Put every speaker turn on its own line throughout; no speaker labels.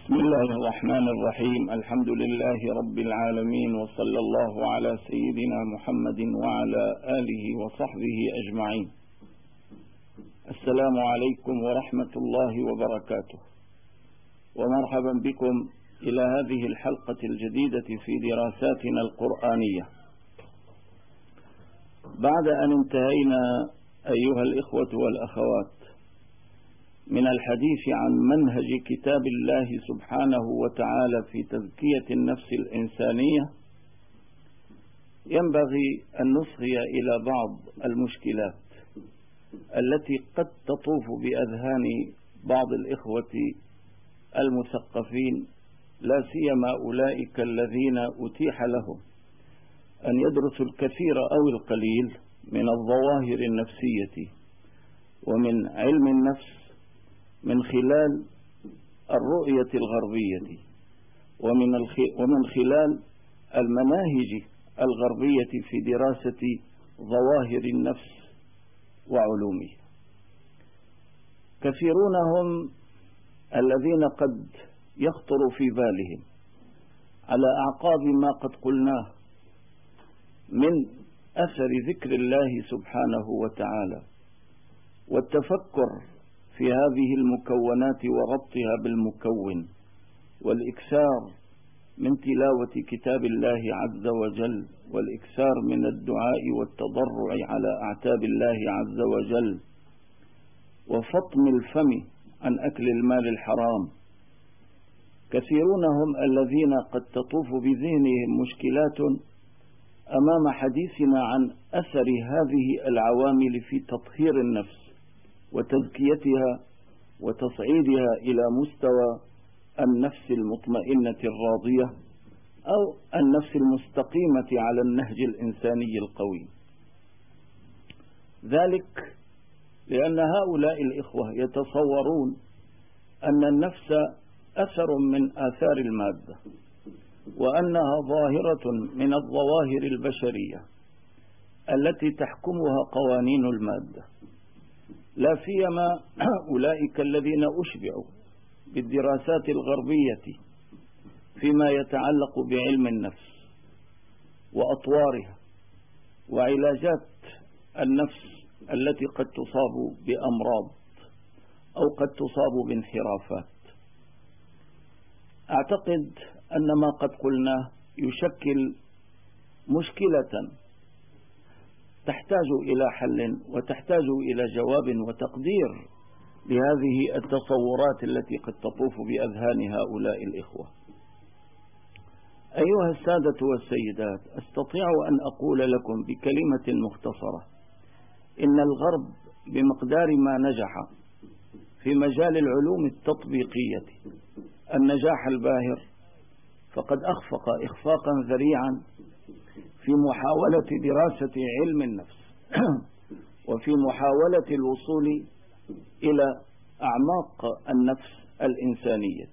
بسم الله الرحمن الرحيم. الحمد لله رب العالمين، وصلى الله على سيدنا محمد وعلى آله وصحبه أجمعين. السلام عليكم ورحمة الله وبركاته، ومرحبا بكم إلى هذه الحلقة الجديدة في دراساتنا القرآنية. بعد أن انتهينا أيها الإخوة والأخوات من الحديث عن منهج كتاب الله سبحانه وتعالى في تزكية النفس الإنسانية، ينبغي أن نصغي إلى بعض المشكلات التي قد تطوف بأذهان بعض الإخوة المثقفين، لا سيما أولئك الذين أتيح لهم أن يدرسوا الكثير أو القليل من الظواهر النفسية ومن علم النفس من خلال الرؤية الغربية ومن خلال المناهج الغربية في دراسة ظواهر النفس وعلومه. كثيرون هم الذين قد يخطر في بالهم على أعقاب ما قد قلناه من أثر ذكر الله سبحانه وتعالى والتفكر في هذه المكونات وربطها بالمكون، والإكثار من تلاوة كتاب الله عز وجل، والإكثار من الدعاء والتضرع على أعتاب الله عز وجل، وفطم الفم عن أكل المال الحرام. كثيرون هم الذين قد تطوف بذهنهم مشكلات أمام حديثنا عن أثر هذه العوامل في تطهير النفس وتزكيتها وتصعيدها إلى مستوى النفس المطمئنة الراضية أو النفس المستقيمة على النهج الإنساني القويم. ذلك لأن هؤلاء الإخوة يتصورون أن النفس أثر من آثار المادة، وأنها ظاهرة من الظواهر البشرية التي تحكمها قوانين المادة، لا سيما أولئك الذين أشبعوا بالدراسات الغربية فيما يتعلق بعلم النفس وأطوارها وعلاجات النفس التي قد تصاب بأمراض أو قد تصاب بانحرافات. أعتقد أن ما قد قلناه يشكل مشكلة تحتاج إلى حل وتحتاج إلى جواب وتقدير لهذه التصورات التي قد تطوف بأذهان هؤلاء الإخوة. أيها السادة والسيدات، أستطيع أن أقول لكم بكلمة مختصرة إن الغرب بمقدار ما نجح في مجال العلوم التطبيقية النجاح الباهر، فقد أخفق إخفاقا ذريعا في محاولة دراسة علم النفس وفي محاولة الوصول إلى أعماق النفس الإنسانية.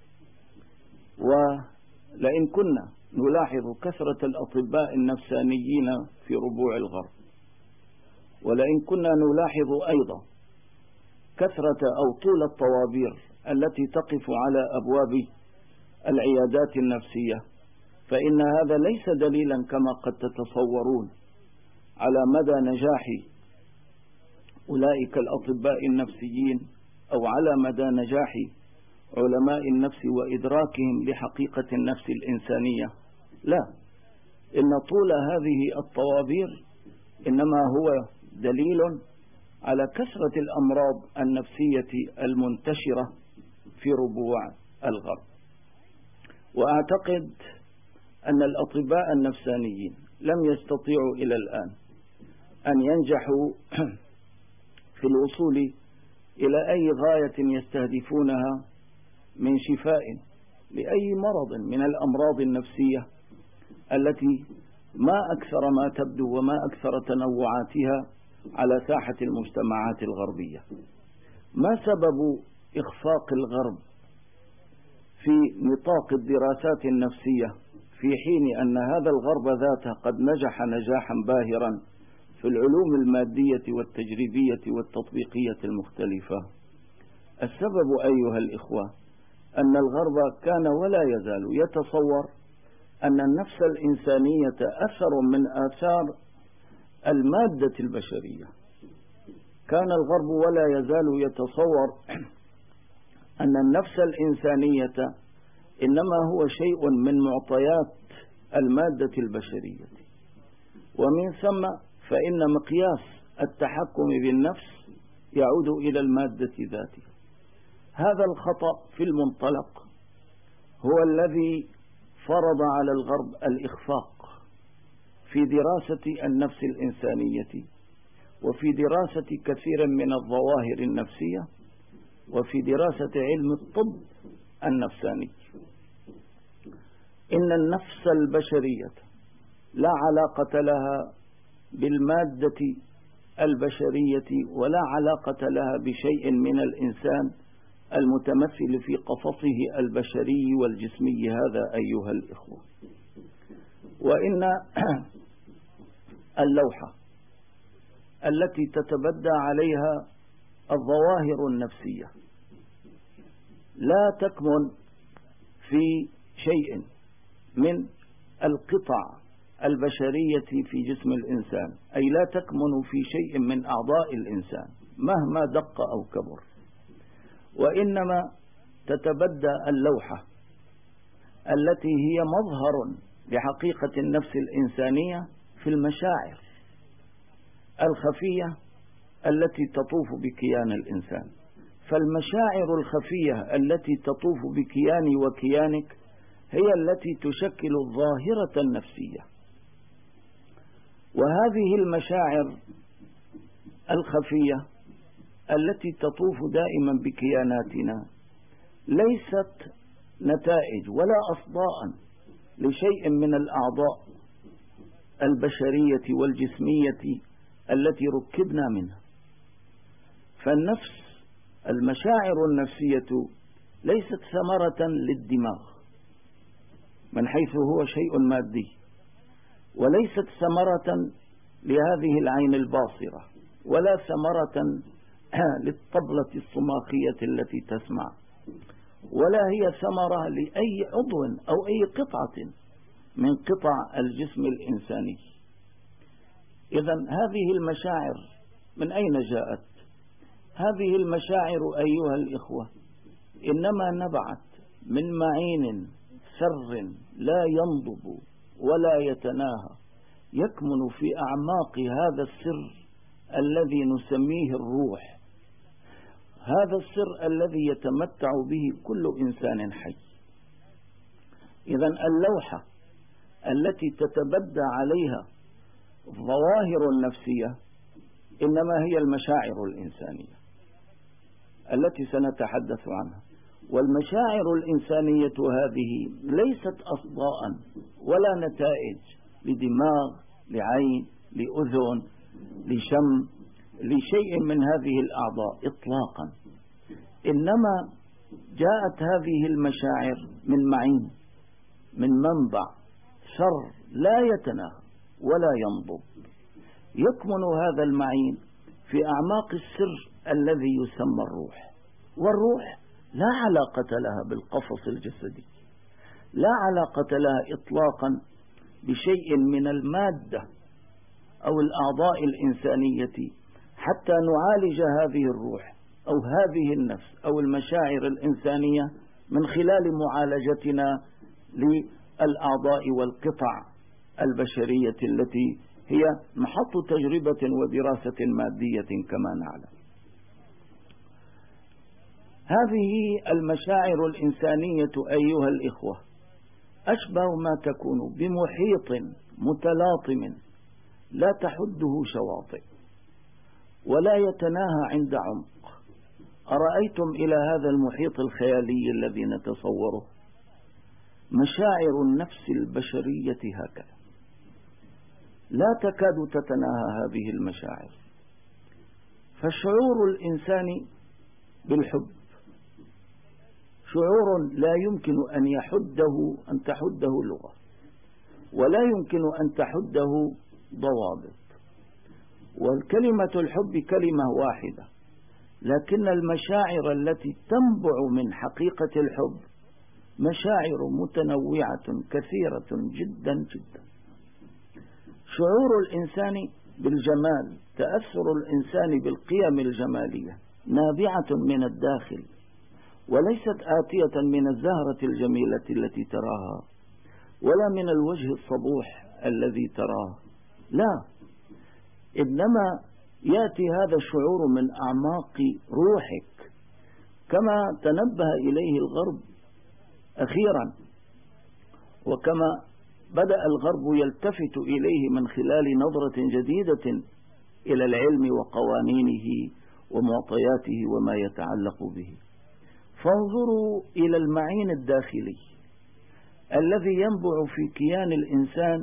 ولئن كنا نلاحظ كثرة الأطباء النفسانيين في ربوع الغرب، ولئن كنا نلاحظ أيضا كثرة أو طول الطوابير التي تقف على أبواب العيادات النفسية، فإن هذا ليس دليلا كما قد تتصورون على مدى نجاح أولئك الأطباء النفسيين أو على مدى نجاح علماء النفس وإدراكهم لحقيقة النفس الإنسانية. لا، إن طول هذه الطوابير إنما هو دليل على كثرة الأمراض النفسية المنتشرة في ربوع الغرب. وأعتقد أن الأطباء النفسانيين لم يستطيعوا إلى الآن أن ينجحوا في الوصول إلى أي غاية يستهدفونها من شفاء لأي مرض من الأمراض النفسية التي ما أكثر ما تبدو وما أكثر تنوعاتها على ساحة المجتمعات الغربية. ما سبب إخفاق الغرب في نطاق الدراسات النفسية في حين أن هذا الغرب ذاته قد نجح نجاحا باهرا في العلوم المادية والتجريبية والتطبيقية المختلفة؟ السبب أيها الإخوة أن الغرب كان ولا يزال يتصور أن النفس الإنسانية أثر من آثار المادة البشرية. كان الغرب ولا يزال يتصور أن النفس الإنسانية إنما هو شيء من معطيات المادة البشرية، ومن ثم فإن مقياس التحكم بالنفس يعود إلى المادة ذاتها. هذا الخطأ في المنطلق هو الذي فرض على الغرب الإخفاق في دراسة النفس الإنسانية، وفي دراسة كثير من الظواهر النفسية، وفي دراسة علم الطب النفساني. إن النفس البشرية لا علاقة لها بالمادة البشرية، ولا علاقة لها بشيء من الإنسان المتمثل في قفصه البشري والجسمي هذا أيها الإخوة. وإن اللوحة التي تتبدى عليها الظواهر النفسية لا تكمن في شيء من القطع البشرية في جسم الإنسان، أي لا تكمن في شيء من أعضاء الإنسان مهما دق أو كبر، وإنما تتبدى اللوحة التي هي مظهر لحقيقة النفس الإنسانية في المشاعر الخفية التي تطوف بكيان الإنسان. فالمشاعر الخفية التي تطوف بكياني وكيانك هي التي تشكل الظاهرة النفسية. وهذه المشاعر الخفية التي تطوف دائما بكياناتنا ليست نتائج ولا أصداء لشيء من الأعضاء البشرية والجسمية التي ركبنا منها. فالنفس، المشاعر النفسية ليست ثمرة للدماغ من حيث هو شيء مادي، وليست ثمرة لهذه العين الباصرة، ولا ثمرة للطبلة الصماخية التي تسمع، ولا هي ثمرة لأي عضو أو أي قطعة من قطع الجسم الإنساني. إذن هذه المشاعر من أين جاءت؟ هذه المشاعر أيها الإخوة إنما نبعت من معين سر لا ينضب ولا يتناهى، يكمن في أعماق هذا السر الذي نسميه الروح، هذا السر الذي يتمتع به كل إنسان حي. إذن اللوحة التي تتبدى عليها الظواهر النفسية إنما هي المشاعر الإنسانية التي سنتحدث عنها. والمشاعر الإنسانية هذه ليست أصداء ولا نتائج لدماغ، لعين، لأذن، لشم، لشيء من هذه الأعضاء إطلاقا، إنما جاءت هذه المشاعر من معين، من منبع سر لا يتناهى ولا ينضب. يكمن هذا المعين في أعماق السر الذي يسمى الروح. والروح لا علاقة لها بالقفص الجسدي، لا علاقة لها إطلاقا بشيء من المادة أو الأعضاء الإنسانية حتى نعالج هذه الروح أو هذه النفس أو المشاعر الإنسانية من خلال معالجتنا للأعضاء والقطع البشرية التي هي محط تجربة ودراسة مادية كما نعلم. هذه المشاعر الإنسانية أيها الإخوة أشبه ما تكون بمحيط متلاطم لا تحده شواطئ ولا يتناهى عند عمق. أرأيتم إلى هذا المحيط الخيالي الذي نتصوره؟ مشاعر النفس البشرية هكذا لا تكاد تتناهى هذه المشاعر. فالشعور الإنساني بالحب شعور لا يمكن أن تحده لغة، ولا يمكن أن تحده ضوابط. والكلمة الحب كلمة واحدة لكن المشاعر التي تنبع من حقيقة الحب مشاعر متنوعة كثيرة جدا جدا. شعور الإنسان بالجمال، تأثر الإنسان بالقيم الجمالية نابعة من الداخل، وليست آتية من الزهرة الجميلة التي تراها ولا من الوجه الصبوح الذي تراه، لا، إنما يأتي هذا الشعور من أعماق روحك، كما تنبه إليه الغرب أخيرا، وكما بدأ الغرب يلتفت إليه من خلال نظرة جديدة إلى العلم وقوانينه ومعطياته وما يتعلق به. فانظروا إلى المعين الداخلي الذي ينبع في كيان الإنسان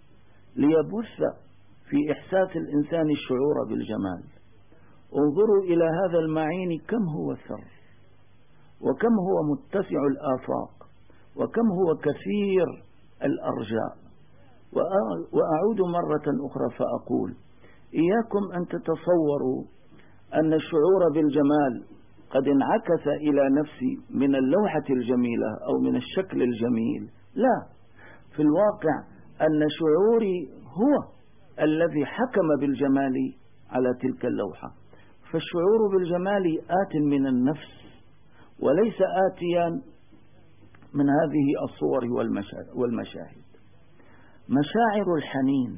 ليبث في إحساس الإنسان الشعور بالجمال. انظروا إلى هذا المعين كم هو ثر، وكم هو متسع الآفاق، وكم هو كثير الأرجاء. وأعود مرة أخرى فأقول إياكم أن تتصوروا أن الشعور بالجمال قد انعكس إلى نفسي من اللوحة الجميلة أو من الشكل الجميل، لا، في الواقع أن شعوري هو الذي حكم بالجمال على تلك اللوحة. فالشعور بالجمال آت من النفس وليس آتيا من هذه الصور والمشاهد. مشاعر الحنين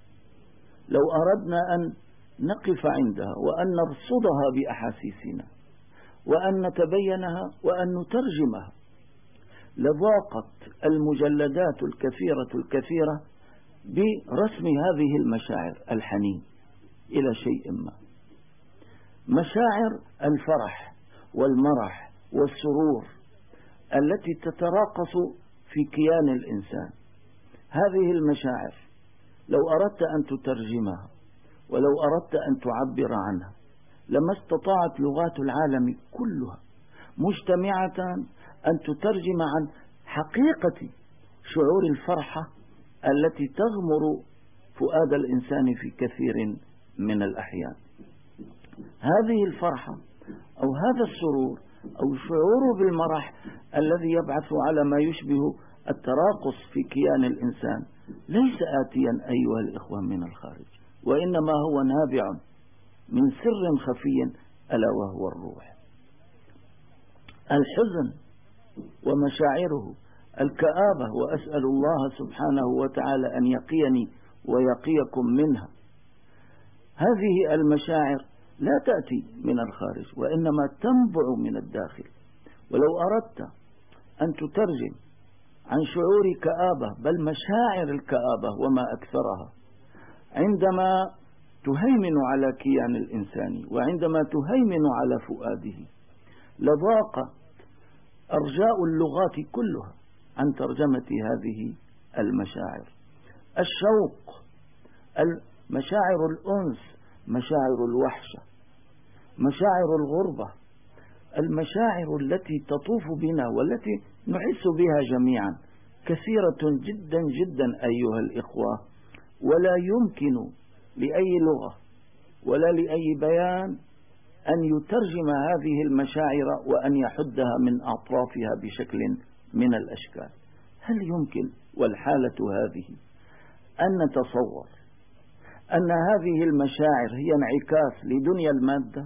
لو أردنا أن نقف عندها وأن نرصدها بأحاسيسنا وأن نتبينها وأن نترجمها لضاقت المجلدات الكثيرة برسم هذه المشاعر الحنين إلى شيء ما. مشاعر الفرح والمرح والسرور التي تتراقص في كيان الإنسان، هذه المشاعر لو أردت أن تترجمها ولو أردت أن تعبر عنها لما استطاعت لغات العالم كلها مجتمعة أن تترجم عن حقيقة شعور الفرحة التي تغمر فؤاد الإنسان في كثير من الأحيان. هذه الفرحة أو هذا السرور أو الشعور بالمرح الذي يبعث على ما يشبه التراقص في كيان الإنسان ليس آتيا أيها الإخوة من الخارج، وإنما هو نابع من سر خفي ألا وهو الروح. الحزن ومشاعره، الكآبة، وأسأل الله سبحانه وتعالى أن يقيني ويقيكم منها. هذه المشاعر لا تأتي من الخارج وإنما تنبع من الداخل. ولو أردت أن تترجم عن شعور كآبة، بل مشاعر الكآبة وما أكثرها، عندما تهيمن على كيان الإنسان وعندما تهيمن على فؤاده، لضاق أرجاء اللغات كلها عن ترجمة هذه المشاعر. الشوق، مشاعر الأنس، مشاعر الوحشة، مشاعر الغربة، المشاعر التي تطوف بنا والتي نحس بها جميعا كثيرة جدا جدا أيها الإخوة، ولا يمكن لأي لغة ولا لأي بيان أن يترجم هذه المشاعر وأن يحدها من أطرافها بشكل من الأشكال. هل يمكن والحالة هذه أن نتصور أن هذه المشاعر هي انعكاس لدنيا المادة،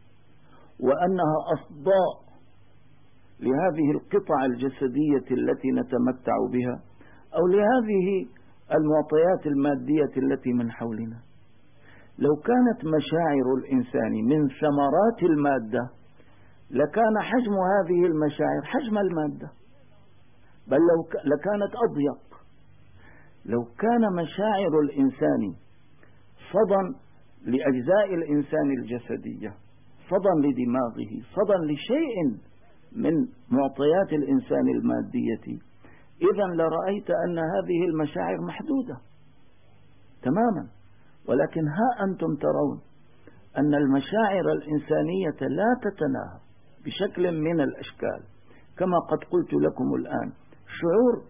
وأنها أصداء لهذه القطع الجسدية التي نتمتع بها أو لهذه المعطيات المادية التي من حولنا؟ لو كانت مشاعر الإنسان من ثمرات المادة لكان حجم هذه المشاعر حجم المادة، بل لكانت أضيق. لو كان مشاعر الإنسان صدى لأجزاء الإنسان الجسدية، صدى لدماغه، صدى لشيء من معطيات الإنسان المادية، إذن لرأيت أن هذه المشاعر محدودة تماما. ولكن ها أنتم ترون أن المشاعر الإنسانية لا تتناهى بشكل من الأشكال، كما قد قلت لكم الآن. الشعور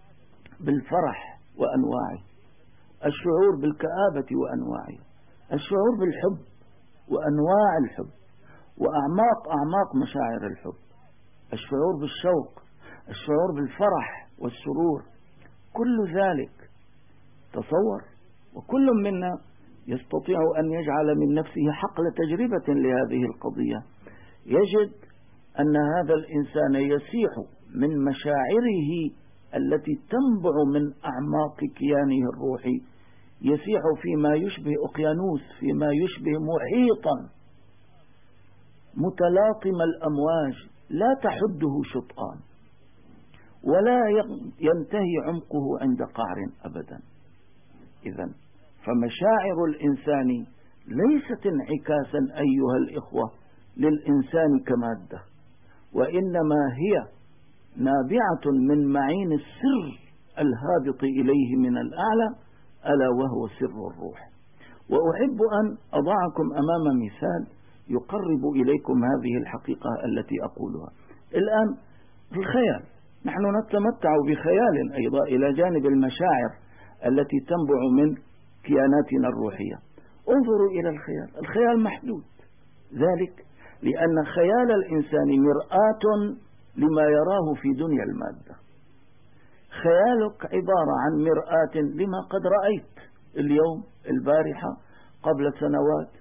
بالفرح وأنواعه، الشعور بالكآبة وأنواعه، الشعور بالحب وأنواع الحب، وأعماق مشاعر الحب، الشعور بالشوق، الشعور بالفرح والسرور، كل ذلك تصور. وكل منا يستطيع أن يجعل من نفسه حقل تجربة لهذه القضية، يجد أن هذا الإنسان يسيح من مشاعره التي تنبع من أعماق كيانه الروحي، يسيح فيما يشبه أقيانوس، فيما يشبه محيطا متلاطم الأمواج لا تحده شطآن ولا ينتهي عمقه عند قعر أبدا. إذن فمشاعر الإنسان ليست انعكاسا أيها الإخوة للإنسان كمادة، وإنما هي نابعة من معين السر الهابط إليه من الأعلى، ألا وهو سر الروح. وأحب أن أضعكم أمام مثال يقرب إليكم هذه الحقيقة التي أقولها الآن. في الخيال نحن نتمتع بخيال أيضا إلى جانب المشاعر التي تنبع من كياناتنا الروحية. انظروا إلى الخيال، الخيال محدود، ذلك لأن خيال الإنسان مرآة لما يراه في دنيا المادة. خيالك عبارة عن مرآة لما قد رأيت اليوم، البارحة، قبل سنوات.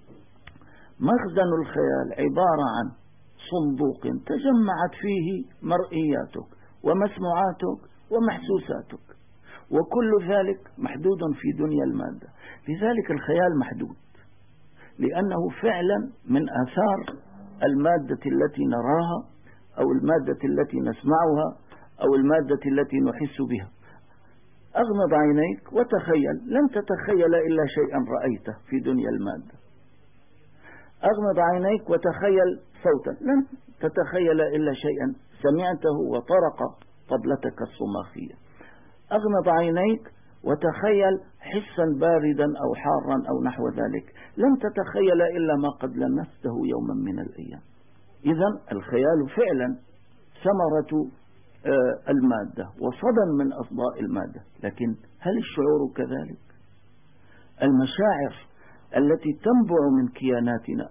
مخزن الخيال عبارة عن صندوق تجمعت فيه مرئياتك ومسموعاتك ومحسوساتك، وكل ذلك محدود في دنيا المادة. لذلك الخيال محدود، لأنه فعلا من آثار المادة التي نراها أو المادة التي نسمعها أو المادة التي نحس بها. أغمض عينيك وتخيل، لن تتخيل إلا شيئا رأيته في دنيا المادة. أغمض عينيك وتخيل صوتا، لن تتخيل إلا شيئا سمعته وطرق طبلتك الصماخية. أغمض عينيك وتخيل حسا باردا أو حارا أو نحو ذلك، لن تتخيل إلا ما قد لمسته يوما من الأيام. إذن الخيال فعلا ثمرة المادة وصدى من أصداء المادة، لكن هل الشعور كذلك؟ المشاعر التي تنبع من كياناتنا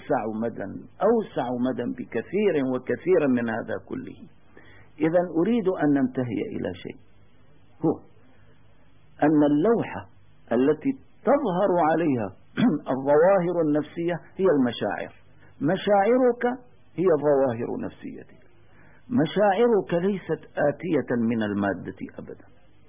أوسع مدى بكثير وكثيرا من هذا كله. إذن أريد أن ننتهي إلى شيء، هو أن اللوحة التي تظهر عليها الظواهر النفسية هي المشاعر. مشاعرك هي ظواهر نفسيتك. مشاعرك ليست آتية من المادة أبدا،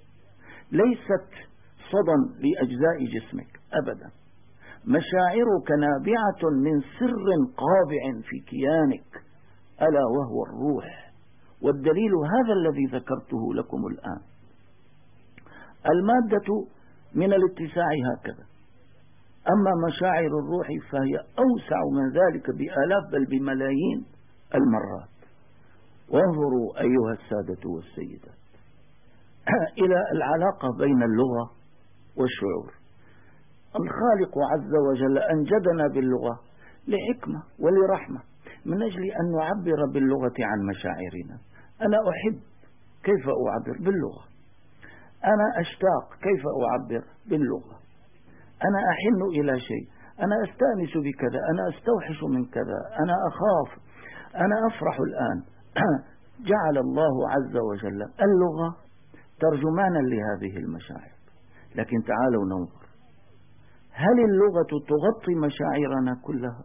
ليست صدى لأجزاء جسمك أبدا. مشاعرك نابعة من سر قابع في كيانك، ألا وهو الروح. والدليل هذا الذي ذكرته لكم الآن. المادة من الاتساع هكذا، أما مشاعر الروح فهي أوسع من ذلك بآلاف بل بملايين المرات. وانظروا أيها السادة والسيدات إلى العلاقة بين اللغة والشعور. الخالق عز وجل أنجدنا باللغة لحكمة ولرحمة، من أجل أن نعبر باللغة عن مشاعرنا. أنا أحب، كيف أعبر؟ باللغة. أنا أشتاق، كيف أعبر؟ باللغة. أنا أحن إلى شيء، أنا أستأنس بكذا، أنا أستوحش من كذا، أنا أخاف، أنا أفرح الآن. جعل الله عز وجل اللغة ترجمانا لهذه المشاعر. لكن تعالوا ننظر، هل اللغة تغطي مشاعرنا كلها؟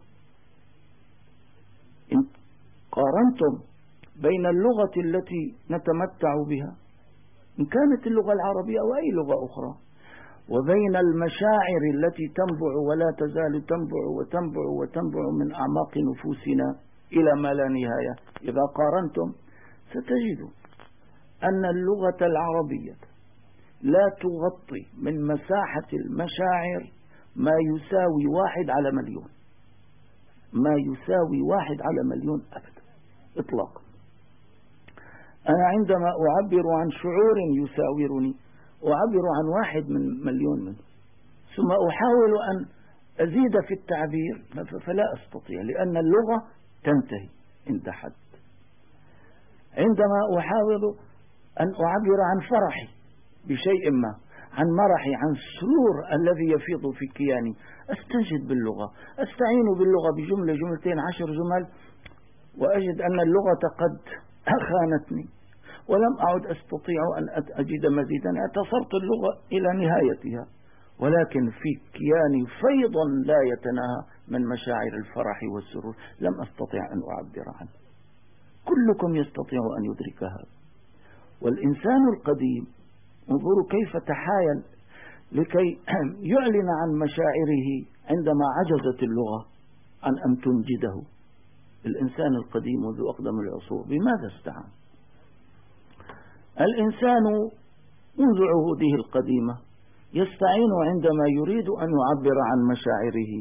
إن قارنتم بين اللغة التي نتمتع بها، إن كانت اللغة العربية أو أي لغة أخرى، وبين المشاعر التي تنبع ولا تزال تنبع وتنبع وتنبع من أعماق نفوسنا إلى ما لا نهاية، إذا قارنتم ستجدوا أن اللغة العربية لا تغطي من مساحة المشاعر ما يساوي 1 على مليون، ما يساوي 1 على مليون أبدا إطلاقا. أنا عندما أعبر عن شعور يساورني أعبر عن 1 من مليون منه، ثم أحاول أن أزيد في التعبير فلا أستطيع، لأن اللغة تنتهي عند حد. عندما أحاول أن أعبر عن فرحي بشيء ما، عن مرحي، عن السرور الذي يفيض في كياني، أستنشد باللغة، أستعين باللغة بجملة جملتين 10 جمل، وأجد أن اللغة قد خانتني ولم أعد أستطيع أن أجد مزيدا. اعتصرت اللغة إلى نهايتها، ولكن في كياني فيض لا يتناهى من مشاعر الفرح والسرور لم أستطيع أن أعبر عنه. كلكم يستطيع أن يدرك هذا. والإنسان القديم انظروا كيف تحايل لكي يعلن عن مشاعره عندما عجزت اللغة عن أن تنجده. الإنسان القديم منذ أقدم العصور بماذا استعان؟ الإنسان منذ عهوده القديمة يستعين عندما يريد أن يعبر عن مشاعره،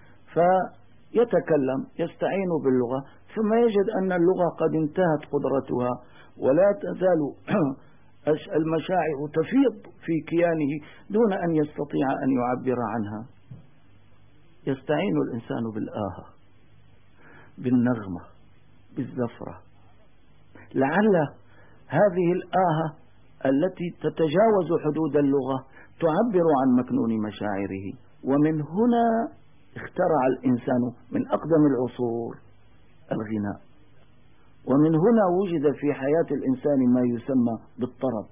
فيتكلم يستعين باللغة، ثم يجد أن اللغة قد انتهت قدرتها ولا تزال المشاعر تفيض في كيانه دون أن يستطيع أن يعبر عنها. يستعين الإنسان بالآهة، بالنغمة، بالزفرة، لعل هذه الآهة التي تتجاوز حدود اللغة تعبر عن مكنون مشاعره. ومن هنا اخترع الإنسان من أقدم العصور الغناء، ومن هنا وجد في حياة الإنسان ما يسمى بالطرب.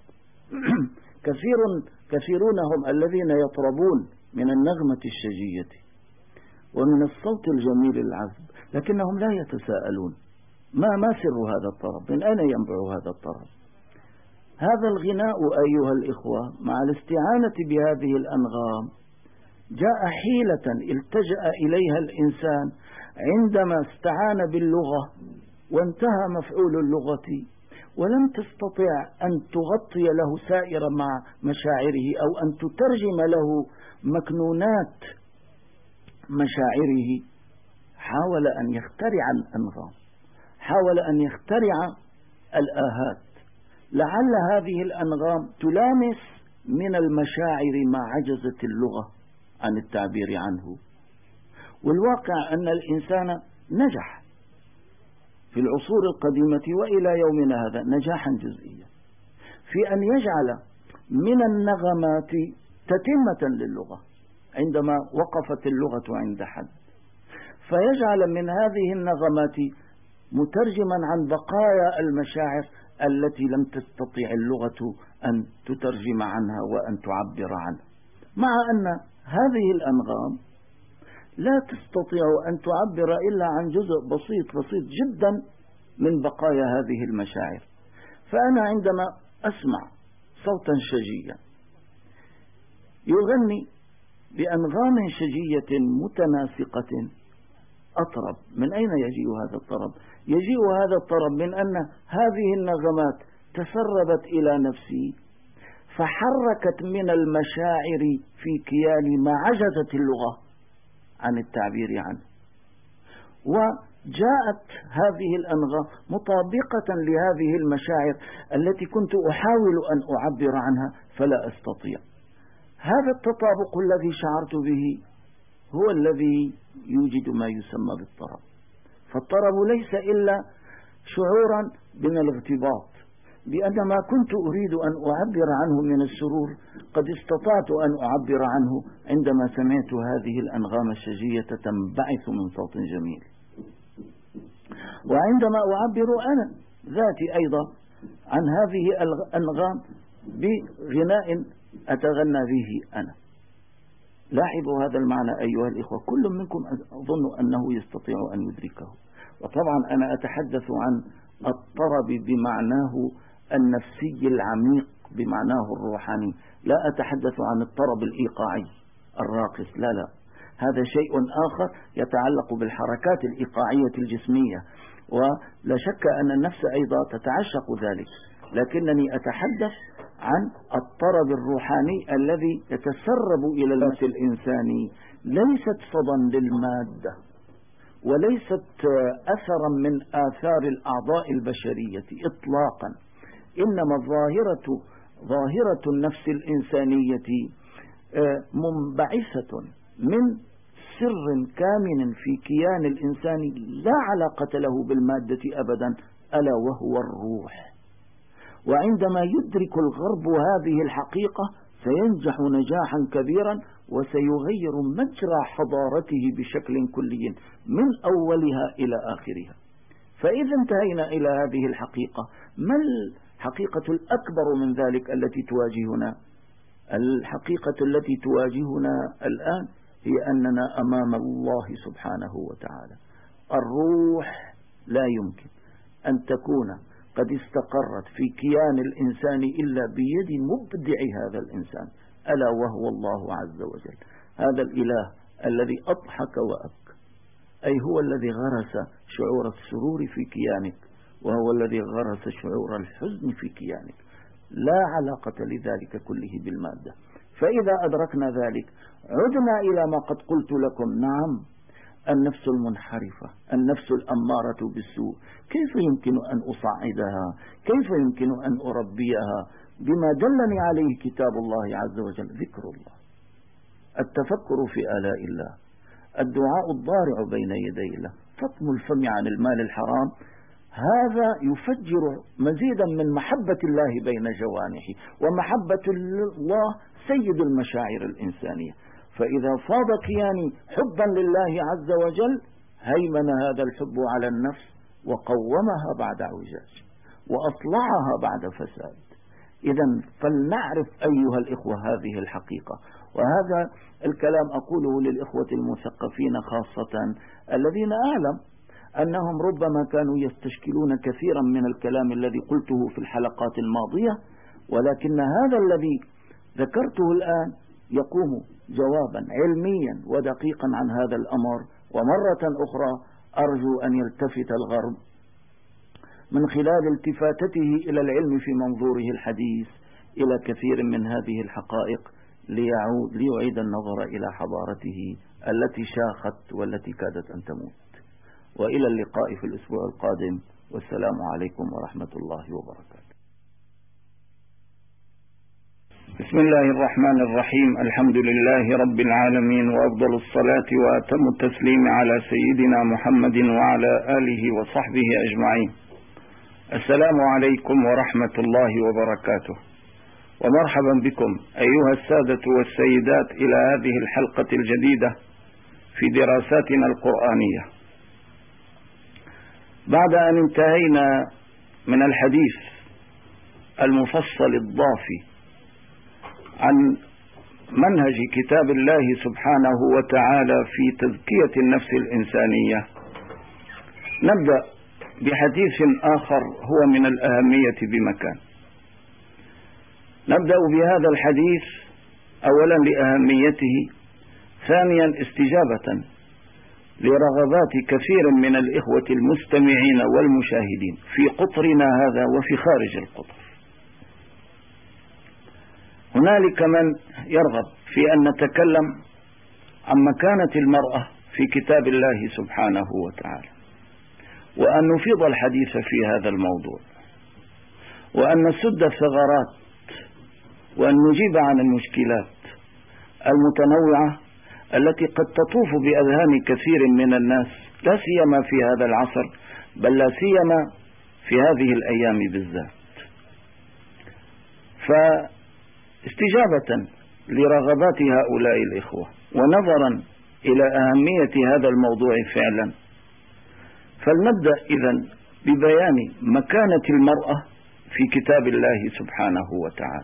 كثيرون هم الذين يطربون من النغمة الشجية ومن الصوت الجميل العذب، لكنهم لا يتساءلون ما سر هذا الطرب، من أين ينبع هذا الطرب. هذا الغناء أيها الإخوة مع الاستعانة بهذه الأنغام جاء حيلة التجأ إليها الإنسان عندما استعان باللغة وانتهى مفعول اللغة، ولم تستطع أن تغطي له سائر مع مشاعره أو أن تترجم له مكنونات مشاعره. حاول أن يخترع الأنغام، حاول أن يخترع الآهات، لعل هذه الأنغام تلامس من المشاعر ما عجزت اللغة عن التعبير عنه. والواقع أن الإنسان نجح في العصور القديمة وإلى يومنا هذا نجاحا جزئيا في أن يجعل من النغمات تتمة للغة عندما وقفت اللغة عند حد، فيجعل من هذه النغمات مترجما عن بقايا المشاعر التي لم تستطيع اللغة أن تترجم عنها وأن تعبر عنها، مع أن هذه الأنغام لا تستطيع أن تعبر إلا عن جزء بسيط جدا من بقايا هذه المشاعر. فأنا عندما أسمع صوتا شجيا يغني بأنغام شجية متناسقة أطرب، من أين يجيء هذا الطرب؟ يجيء هذا الطرب من أن هذه النغمات تسربت إلى نفسي فحركت من المشاعر في كياني ما عجزت اللغة عن التعبير عنه، وجاءت هذه الأنغام مطابقة لهذه المشاعر التي كنت أحاول أن أعبر عنها فلا أستطيع. هذا التطابق الذي شعرت به هو الذي يوجد ما يسمى بالطرب. فالطرب ليس إلا شعورا من الاغتباط بأن ما كنت أريد أن أعبر عنه من السرور قد استطعت أن أعبر عنه عندما سمعت هذه الأنغام الشجية تنبعث من صوت جميل. وعندما أعبر أنا ذاتي أيضا عن هذه الأنغام بغناء أتغنى به أنا. لاحظوا هذا المعنى أيها الإخوة، كل منكم أظن أنه يستطيع أن يدركه. وطبعا أنا أتحدث عن الطرب بمعناه النفسي العميق، بمعناه الروحاني، لا أتحدث عن الطرب الإيقاعي الراقص، لا، هذا شيء آخر يتعلق بالحركات الإيقاعية الجسمية، ولا شك أن النفس أيضا تتعشق ذلك، لكنني أتحدث عن الطرب الروحاني الذي يتسرب إلى النفس الإنساني، ليست صدى للمادة وليست أثرا من آثار الأعضاء البشرية إطلاقا، إنما ظاهرة النفس الإنسانية منبعثة من سر كامن في كيان الإنسان لا علاقة له بالمادة أبدا، ألا وهو الروح. وعندما يدرك الغرب هذه الحقيقة سينجح نجاحا كبيرا وسيغير مجرى حضارته بشكل كلي من أولها إلى آخرها. فإذا انتهينا إلى هذه الحقيقة، ما الحقيقة الأكبر من ذلك التي تواجهنا؟ الحقيقة التي تواجهنا الآن هي أننا أمام الله سبحانه وتعالى. الروح لا يمكن أن تكون قد استقرت في كيان الإنسان إلا بيد مبدع هذا الإنسان، ألا وهو الله عز وجل. هذا الإله الذي أضحك وأبكى، أي هو الذي غرس شعور السرور في كيانك، وهو الذي غرس شعور الحزن في كيانك. لا علاقة لذلك كله بالمادة. فإذا أدركنا ذلك عدنا إلى ما قد قلت لكم. نعم، النفس المنحرفة، النفس الأمارة بالسوء، كيف يمكن أن أصعدها؟ كيف يمكن أن أربيها؟ بما دلني عليه كتاب الله عز وجل: ذكر الله، التفكر في آلاء الله، الدعاء الضارع بين يدي الله، فطم الفم عن المال الحرام. هذا يفجر مزيدا من محبة الله بين جوانحه، ومحبة الله سيد المشاعر الإنسانية. فإذا فاض كياني حبا لله عز وجل، هيمن هذا الحب على النفس وقومها بعد اعوجاج وأطلعها بعد فساد. إذا فلنعرف أيها الإخوة هذه الحقيقة. وهذا الكلام أقوله للإخوة المثقفين خاصة، الذين أعلم أنهم ربما كانوا يستشكلون كثيرا من الكلام الذي قلته في الحلقات الماضية، ولكن هذا الذي ذكرته الآن يقوم جوابا علميا ودقيقا عن هذا الأمر. ومرة أخرى أرجو أن يلتفت الغرب من خلال التفاتته إلى العلم في منظوره الحديث إلى كثير من هذه الحقائق، ليعيد النظر إلى حضارته التي شاخت والتي كادت أن تموت. وإلى اللقاء في الأسبوع القادم، والسلام عليكم ورحمة الله وبركاته. بسم الله الرحمن الرحيم. الحمد لله رب العالمين، وأفضل الصلاة وأتم التسليم على سيدنا محمد وعلى آله وصحبه أجمعين. السلام عليكم ورحمة الله وبركاته، ومرحبا بكم أيها السادة والسيدات إلى هذه الحلقة الجديدة في دراساتنا القرآنية. بعد أن انتهينا من الحديث المفصل الضافي عن منهج كتاب الله سبحانه وتعالى في تزكية النفس الإنسانية، نبدأ بحديث آخر هو من الأهمية بمكان. نبدأ بهذا الحديث أولا لأهميته، ثانيا استجابة لرغبات كثير من الإخوة المستمعين والمشاهدين في قطرنا هذا وفي خارج القطر. هنالك من يرغب في أن نتكلم عن مكانة المرأة في كتاب الله سبحانه وتعالى، وأن نفيض الحديث في هذا الموضوع، وأن نسد الثغرات، وأن نجيب عن المشكلات المتنوعة التي قد تطوف بأذهان كثير من الناس، لا سيما في هذا العصر، بل لا سيما في هذه الأيام بالذات. فاستجابة لرغبات هؤلاء الإخوة، ونظرا إلى أهمية هذا الموضوع فعلا، فلنبدأ إذن ببيان مكانة المرأة في كتاب الله سبحانه وتعالى.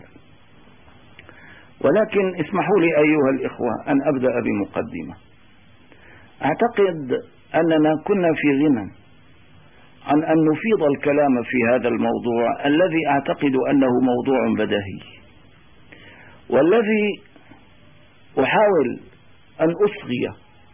ولكن اسمحوا لي أيها الإخوة أن أبدأ بمقدمة. أعتقد أننا كنا في غنى عن أن نفيض الكلام في هذا الموضوع الذي أعتقد أنه موضوع بديهي، والذي أحاول أن أصغي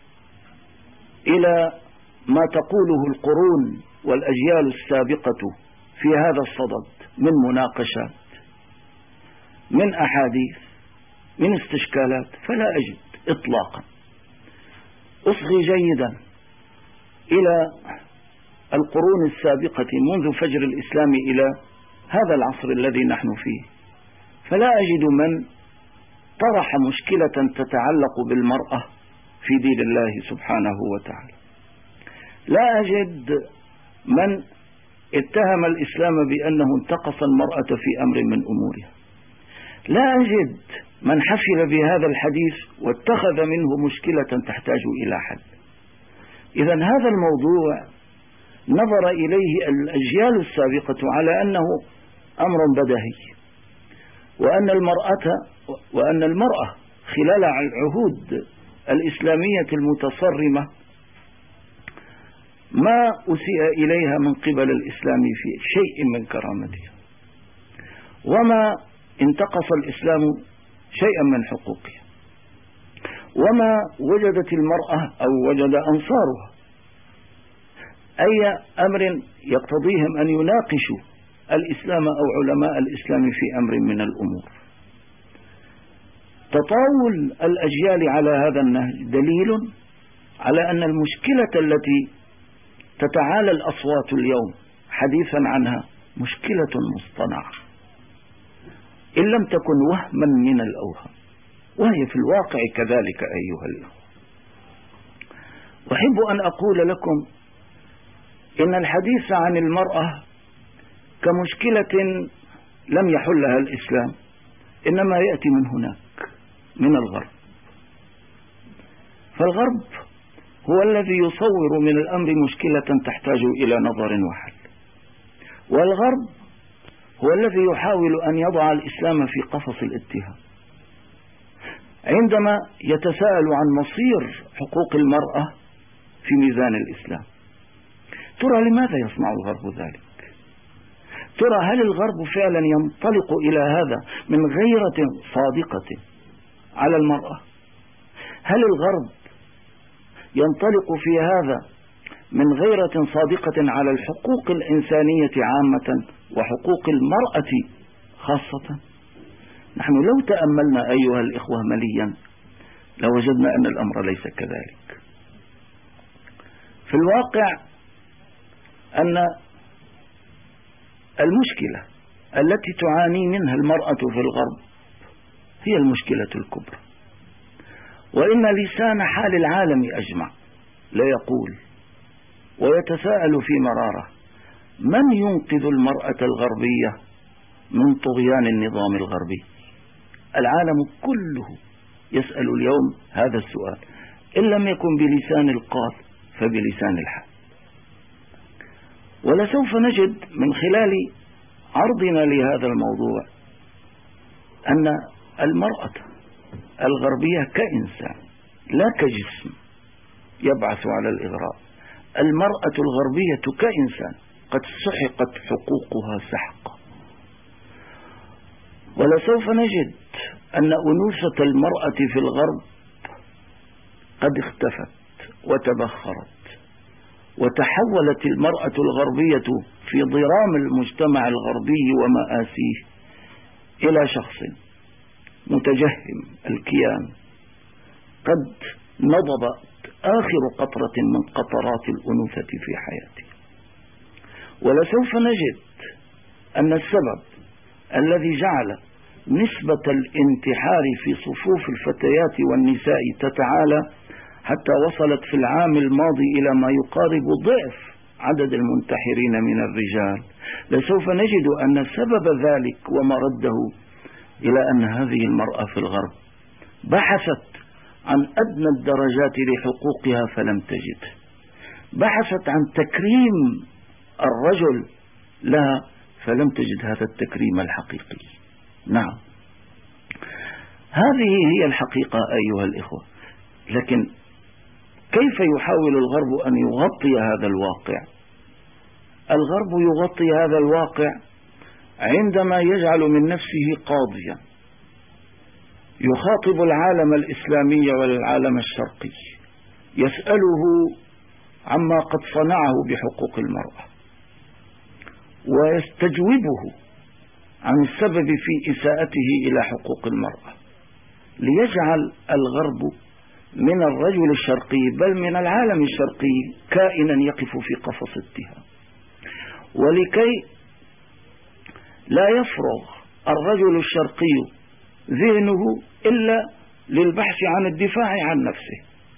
إلى ما تقوله القرون والأجيال السابقة في هذا الصدد من مناقشات، من أحاديث، من استشكالات، فلا أجد إطلاقا. أصغي جيدا إلى القرون السابقة منذ فجر الإسلام إلى هذا العصر الذي نحن فيه، فلا أجد من طرح مشكلة تتعلق بالمرأة في دين الله سبحانه وتعالى. لا أجد من اتهم الإسلام بأنه انتقص المرأة في أمر من أمورها. لا أجد من حفل بهذا الحديث واتخذ منه مشكلة تحتاج إلى حل. إذن هذا الموضوع نظر إليه الأجيال السابقة على أنه أمر بديهي، وأن المرأة خلال العهود الإسلامية المتصرمة ما أسيء إليها من قبل الإسلام في شيء من كرامتها، وما انتقص الإسلام شيئا من حقوقها، وما وجدت المرأة أو وجد أنصارها أي أمر يقتضيهم أن يناقشوا الإسلام أو علماء الإسلام في أمر من الأمور. تطاول الأجيال على هذا النهج دليل على أن المشكلة التي تتعالى الأصوات اليوم حديثا عنها مشكلة مصطنعة، إن لم تكن وهما من الأوهام، وهي في الواقع كذلك أيها الأخوة. أحب أن أقول لكم إن الحديث عن المرأة كمشكلة لم يحلها الإسلام إنما يأتي من هناك، من الغرب. فالغرب هو الذي يصور من الأمر مشكلة تحتاج إلى نظر وحل، والغرب هو الذي يحاول أن يضع الإسلام في قفص الاتهام عندما يتساءل عن مصير حقوق المرأة في ميزان الإسلام. ترى لماذا يصنع الغرب ذلك؟ ترى هل الغرب فعلا ينطلق إلى هذا من غيرة صادقة على المرأة؟ هل الغرب ينطلق في هذا من غيرة صادقة على الحقوق الإنسانية عامة وحقوق المرأة خاصة؟ نحن لو تأملنا أيها الإخوة مليا لوجدنا أن الأمر ليس كذلك. في الواقع أن المشكلة التي تعاني منها المرأة في الغرب هي المشكلة الكبرى، وإن لسان حال العالم أجمع لا يقول ويتساءل في مرارة: من ينقذ المرأة الغربية من طغيان النظام الغربي؟ العالم كله يسأل اليوم هذا السؤال، إن لم يكن بلسان القال فبلسان الحال. ولسوف نجد من خلال عرضنا لهذا الموضوع أن المرأة الغربية كإنسان لا كجسم يبعث على الإغراء. المرأة الغربية كإنسان قد سحقت حقوقها سحقا. ولسوف نجد أن أنوثة المرأة في الغرب قد اختفت وتبخرت، وتحولت المرأة الغربية في ضرام المجتمع الغربي ومآسيه إلى شخص متجهم الكيان قد نضب آخر قطرة من قطرات الأنوثة في حياته. ولسوف نجد أن السبب الذي جعل نسبة الانتحار في صفوف الفتيات والنساء تتعالى حتى وصلت في العام الماضي إلى ما يقارب ضعف عدد المنتحرين من الرجال، لسوف نجد أن سبب ذلك ومرده إلى أن هذه المرأة في الغرب بحثت عن أدنى الدرجات لحقوقها فلم تجد، بحثت عن تكريم الرجل لها فلم تجد هذا التكريم الحقيقي. نعم، هذه هي الحقيقة أيها الإخوة. لكن كيف يحاول الغرب أن يغطي هذا الواقع؟ الغرب يغطي هذا الواقع عندما يجعل من نفسه قاضيا يخاطب العالم الإسلامي والعالم الشرقي، يسأله عما قد صنعه بحقوق المرأة ويستجوبه عن السبب في إساءته إلى حقوق المرأة، ليجعل الغرب من الرجل الشرقي بل من العالم الشرقي كائنا يقف في قفص اتهام. ولكي لا يفرغ الرجل الشرقي ذهنه إلا للبحث عن الدفاع عن نفسه،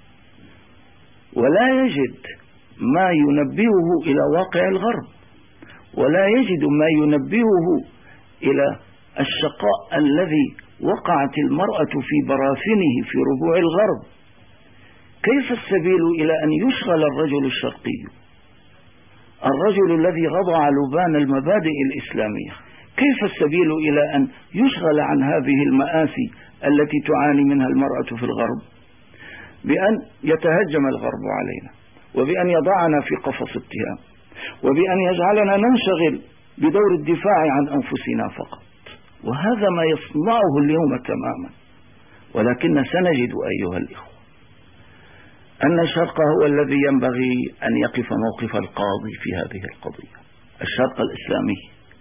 ولا يجد ما ينبهه إلى واقع الغرب، ولا يجد ما ينبهه إلى الشقاء الذي وقعت المرأة في براثنه في ربوع الغرب، كيف السبيل إلى أن يشغل الرجل الشرقي، الرجل الذي رضع لبان المبادئ الإسلامية، كيف السبيل إلى أن يشغل عن هذه المآسي التي تعاني منها المرأة في الغرب؟ بأن يتهجم الغرب علينا، وبأن يضعنا في قفص اتهام، وبأن يجعلنا ننشغل بدور الدفاع عن أنفسنا فقط. وهذا ما يصنعه اليوم تماما. ولكن سنجد أيها الإخوة أن الشرق هو الذي ينبغي أن يقف موقف القاضي في هذه القضية، الشرق الإسلامي،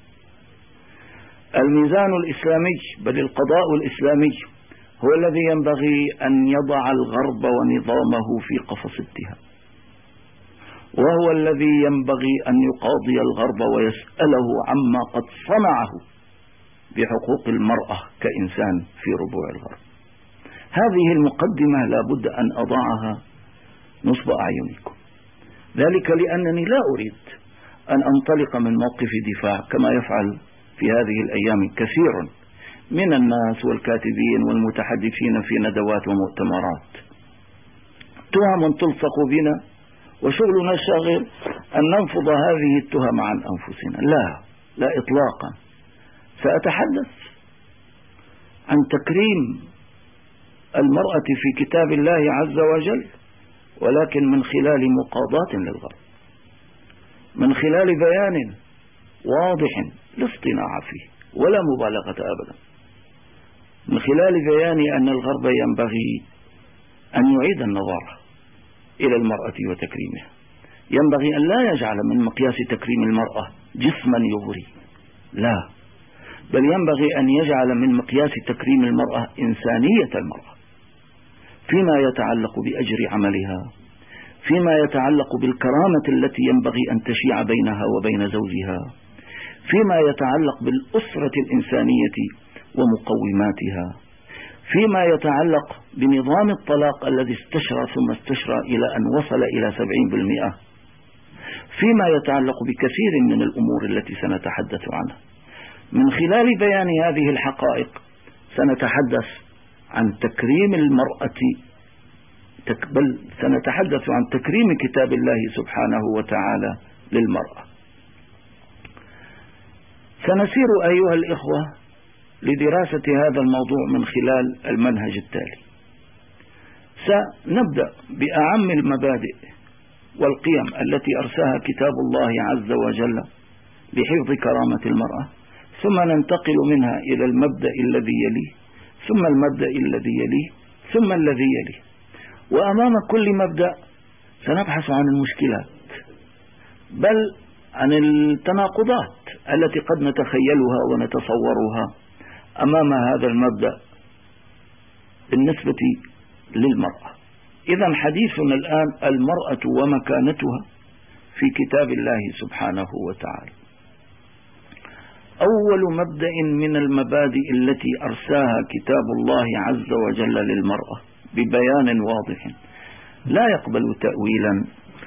الميزان الإسلامي، بل القضاء الإسلامي هو الذي ينبغي أن يضع الغرب ونظامه في قفص اتهام، وهو الذي ينبغي أن يقاضي الغرب ويسأله عما قد صنعه بحقوق المرأة كإنسان في ربوع الغرب. هذه المقدمة لا بد أن أضعها نصب أعينكم، ذلك لأنني لا أريد أن أنطلق من موقف دفاع كما يفعل في هذه الأيام كثير من الناس والكاتبين والمتحدثين في ندوات ومؤتمرات، تهم تلصق بنا وشغلنا الشاغل أن ننفض هذه التهم عن أنفسنا. لا إطلاقا. سأتحدث عن تكريم المرأة في كتاب الله عز وجل، ولكن من خلال مقاضاة للغرب، من خلال بيان واضح لا اصطناع فيه ولا مبالغة أبدا، من خلال بيان أن الغرب ينبغي أن يعيد النظر إلى المرأة وتكريمها، ينبغي أن لا يجعل من مقياس تكريم المرأة جسما يغري، لا، بل ينبغي أن يجعل من مقياس تكريم المرأة إنسانية المرأة فيما يتعلق بأجر عملها، فيما يتعلق بالكرامة التي ينبغي أن تشيع بينها وبين زوجها، فيما يتعلق بالأسرة الإنسانية ومقوماتها، فيما يتعلق بنظام الطلاق الذي استشرى ثم استشرى إلى أن وصل إلى 70%، فيما يتعلق بكثير من الأمور التي سنتحدث عنها. من خلال بيان هذه الحقائق سنتحدث عن تكريم المرأة، بل سنتحدث عن تكريم كتاب الله سبحانه وتعالى للمرأة. سنسير أيها الإخوة لدراسة هذا الموضوع من خلال المنهج التالي. سنبدأ بأعم المبادئ والقيم التي أرساها كتاب الله عز وجل لحفظ كرامة المرأة، ثم ننتقل منها إلى المبدأ الذي يليه، ثم المبدأ الذي يليه، ثم الذي يليه. وأمام كل مبدأ سنبحث عن المشكلات، بل عن التناقضات التي قد نتخيلها ونتصورها أمام هذا المبدأ بالنسبة للمرأة. إذن حديثنا الآن المرأة ومكانتها في كتاب الله سبحانه وتعالى. أول مبدأ من المبادئ التي أرساها كتاب الله عز وجل للمرأة ببيان واضح لا يقبل تأويلا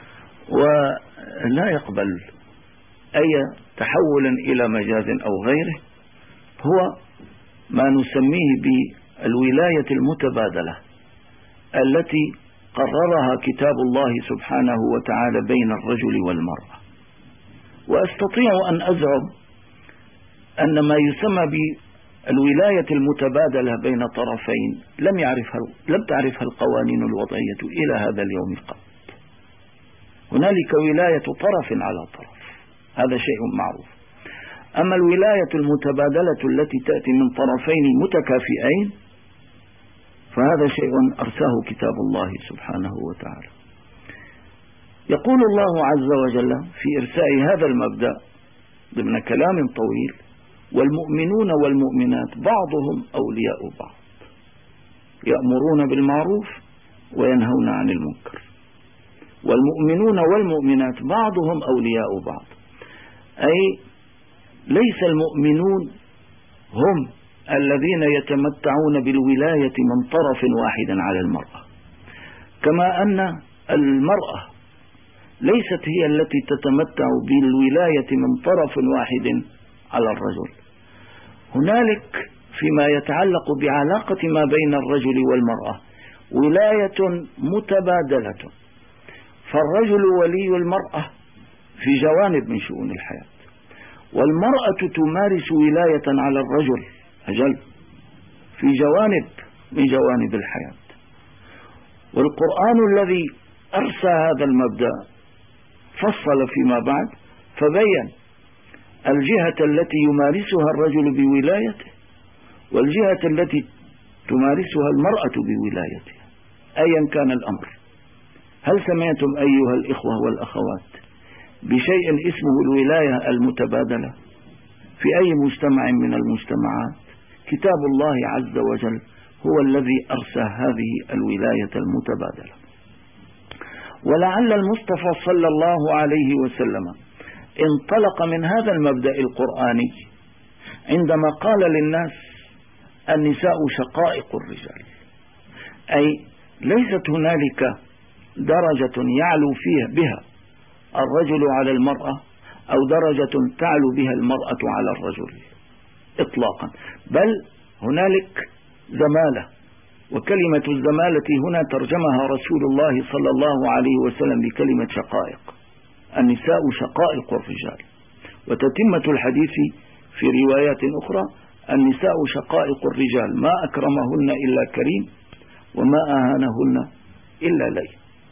ولا يقبل أي تحول إلى مجاز أو غيره، هو ما نسميه بالولاية المتبادلة التي قررها كتاب الله سبحانه وتعالى بين الرجل والمرأة. وأستطيع أن أزعم أن ما يسمى بالولاية المتبادلة بين طرفين لم تعرفها القوانين الوضعية إلى هذا اليوم قط. هنالك ولاية طرف على طرف، هذا شيء معروف. أما الولاية المتبادلة التي تأتي من طرفين متكافئين فهذا شيء أرساه كتاب الله سبحانه وتعالى. يقول الله عز وجل في إرساء هذا المبدأ ضمن كلام طويل: والمؤمنون والمؤمنات بعضهم أولياء بعض يأمرون بالمعروف وينهون عن المنكر. والمؤمنون والمؤمنات بعضهم أولياء بعض، أي ليس المؤمنون هم الذين يتمتعون بالولاية من طرف واحد على المرأة، كما أن المرأة ليست هي التي تتمتع بالولاية من طرف واحد على الرجل. هنالك فيما يتعلق بعلاقة ما بين الرجل والمرأة ولاية متبادلة، فالرجل ولي المرأة في جوانب من شؤون الحياة، والمرأة تمارس ولاية على الرجل أجل في جوانب من جوانب الحياة. والقرآن الذي أرسى هذا المبدأ فصل فيما بعد فبين الجهة التي يمارسها الرجل بولايته والجهة التي تمارسها المرأة بولايتها أيا كان الأمر. هل سمعتم أيها الإخوة والأخوات بشيء اسمه الولاية المتبادلة في أي مجتمع من المجتمعات؟ كتاب الله عز وجل هو الذي أرسى هذه الولاية المتبادلة. ولعل المصطفى صلى الله عليه وسلم انطلق من هذا المبدأ القرآني عندما قال للناس النساء شقائق الرجال، أي ليست هنالك درجة يعلو فيها بها الرجل على المرأة أو درجة تعلو بها المرأة على الرجل إطلاقا، بل هنالك زمالة. وكلمة الزمالة هنا ترجمها رسول الله صلى الله عليه وسلم بكلمة شقائق، النساء شقائق الرجال. وتتمة الحديث في روايات أخرى النساء شقائق الرجال، ما أكرمهن إلا كريم وما أهانهن إلا لين.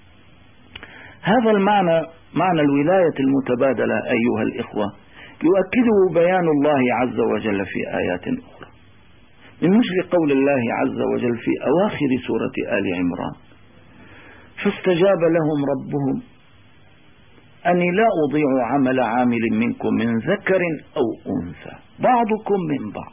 هذا المعنى، معنى الولاية المتبادلة أيها الإخوة، يؤكده بيان الله عز وجل في آيات أخرى، من مثل قول الله عز وجل في أواخر سورة آل عمران: فاستجاب لهم ربهم أني لا أضيع عمل عامل منكم من ذكر أو أنثى بعضكم من بعض.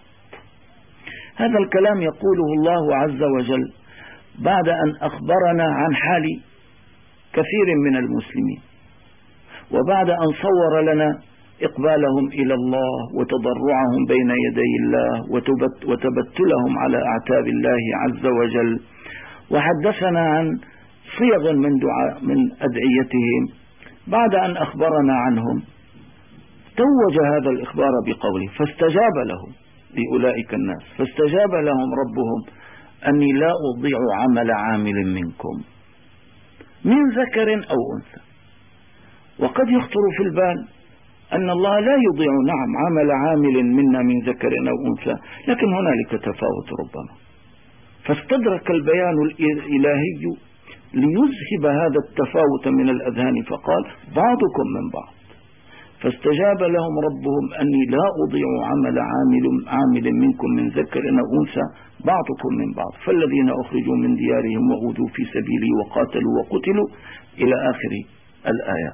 هذا الكلام يقوله الله عز وجل بعد أن أخبرنا عن حال كثير من المسلمين، وبعد أن صور لنا إقبالهم إلى الله وتضرعهم بين يدي الله وتبتلهم على أعتاب الله عز وجل، وحدثنا عن صيغ من أدعيتهم. بعد أن أخبرنا عنهم توج هذا الإخبار بقوله: فاستجاب لهم، لأولئك الناس فاستجاب لهم ربهم أني لا أضيع عمل عامل منكم من ذكر أو أنثى. وقد يخطر في البال أن الله لا يضيع عمل عامل منا من ذكر أو أنثى، لكن هنالك تفاوت ربما، فاستدرك البيان الإلهي ليذهب هذا التفاوت من الأذهان فقال: بعضكم من بعض. فاستجاب لهم ربهم أني لا أضيع عمل عامل منكم من ذكر أو أنثى بعضكم من بعض، فالذين أخرجوا من ديارهم وأوذوا في سبيلي وقاتلوا وقتلوا إلى آخر الآيات.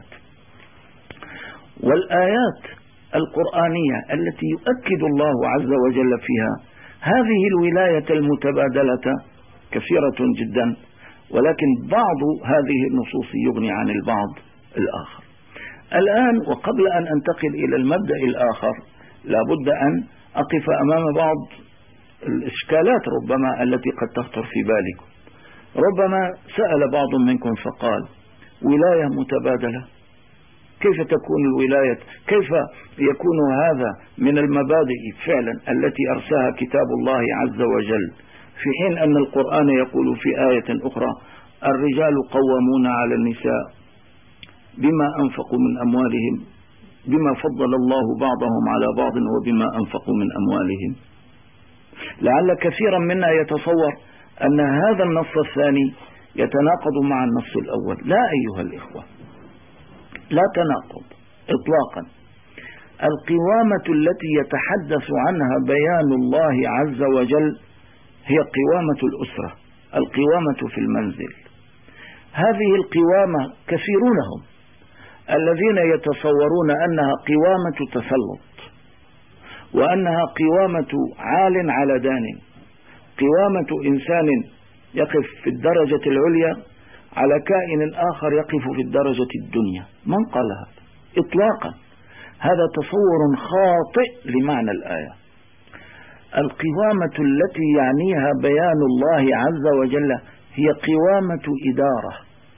والآيات القرآنية التي يؤكد الله عز وجل فيها هذه الولاية المتبادلة كثيرة جدا، ولكن بعض هذه النصوص يغني عن البعض الآخر. الآن وقبل أن أنتقل إلى المبدأ الآخر لابد أن أقف أمام بعض الإشكالات ربما التي قد تخطر في بالكم. ربما سأل بعض منكم فقال: ولاية متبادلة، كيف تكون الولاية؟ كيف يكون هذا من المبادئ فعلا التي أرساها كتاب الله عز وجل، في حين أن القرآن يقول في آية أخرى: الرجال قوامون على النساء بما أنفقوا من أموالهم، بما فضل الله بعضهم على بعض وبما أنفقوا من أموالهم. لعل كثيرا منا يتصور أن هذا النص الثاني يتناقض مع النص الأول. لا أيها الإخوة، لا تناقض إطلاقا. القوامة التي يتحدث عنها بيان الله عز وجل هي قوامة الأسرة، القوامة في المنزل. هذه القوامة كثيرونهم الذين يتصورون أنها قوامة تسلط، وأنها قوامة عال على دان، قوامة إنسان يقف في الدرجة العليا على كائن آخر يقف في الدرجة الدنيا. من قال هذا؟ إطلاقا، هذا تصور خاطئ لمعنى الآية. القوامة التي يعنيها بيان الله عز وجل هي قوامة إدارة،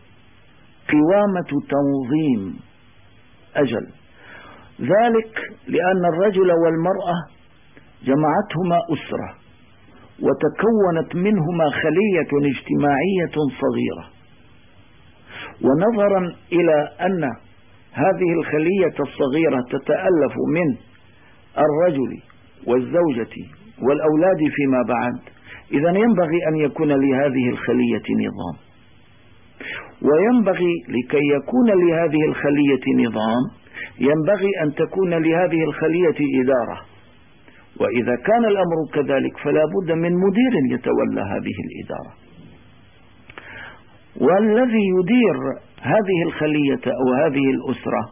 قوامة تنظيم. أجل ذلك لأن الرجل والمرأة جمعتهما أسرة، وتكونت منهما خلية اجتماعية صغيرة. ونظرا إلى أن هذه الخلية الصغيرة تتألف من الرجل والزوجة والأولاد فيما بعد، إذن ينبغي أن يكون لهذه الخلية نظام، وينبغي لكي يكون لهذه الخلية نظام ينبغي أن تكون لهذه الخلية إدارة. وإذا كان الأمر كذلك فلا بد من مدير يتولى هذه الإدارة، والذي يدير هذه الخلية أو هذه الأسرة